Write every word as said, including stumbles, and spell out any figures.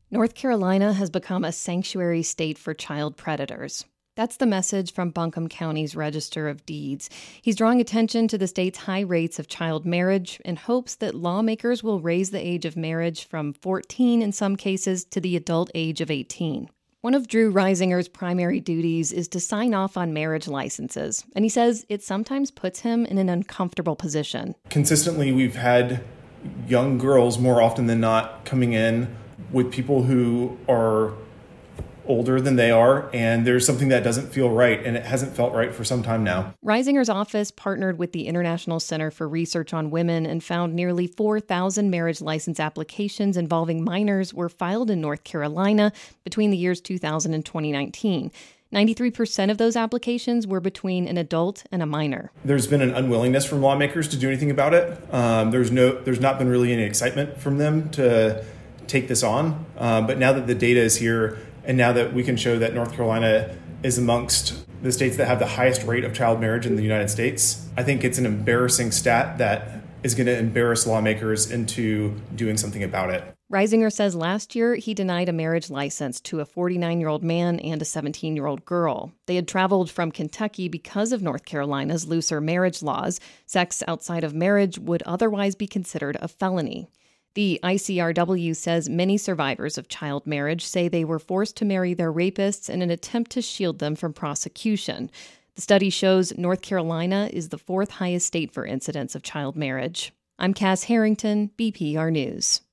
North Carolina has become a sanctuary state for child predators. That's the message from Buncombe County's Register of Deeds. He's drawing attention to the state's high rates of child marriage in hopes that lawmakers will raise the age of marriage from fourteen in some cases to the adult age of eighteen. One of Drew Reisinger's primary duties is to sign off on marriage licenses, and he says it sometimes puts him in an uncomfortable position. Consistently, we've had young girls more often than not coming in with people who are older than they are, and there's something that doesn't feel right, and it hasn't felt right for some time now. Reisinger's office partnered with the International Center for Research on Women and found nearly four thousand marriage license applications involving minors were filed in North Carolina between the years two thousand and twenty nineteen. ninety-three percent of those applications were between an adult and a minor. There's been an unwillingness from lawmakers to do anything about it. Um, there's no, there's not been really any excitement from them to take this on. Um, but now that the data is here, and now that we can show that North Carolina is amongst the states that have the highest rate of child marriage in the United States, I think it's an embarrassing stat that is going to embarrass lawmakers into doing something about it. Reisinger says last year he denied a marriage license to a forty-nine-year-old man and a seventeen-year-old girl. They had traveled from Kentucky because of North Carolina's looser marriage laws. Sex outside of marriage would otherwise be considered a felony. The I C R W says many survivors of child marriage say they were forced to marry their rapists in an attempt to shield them from prosecution. The study shows North Carolina is the fourth highest state for incidents of child marriage. I'm Cass Harrington, B P R News.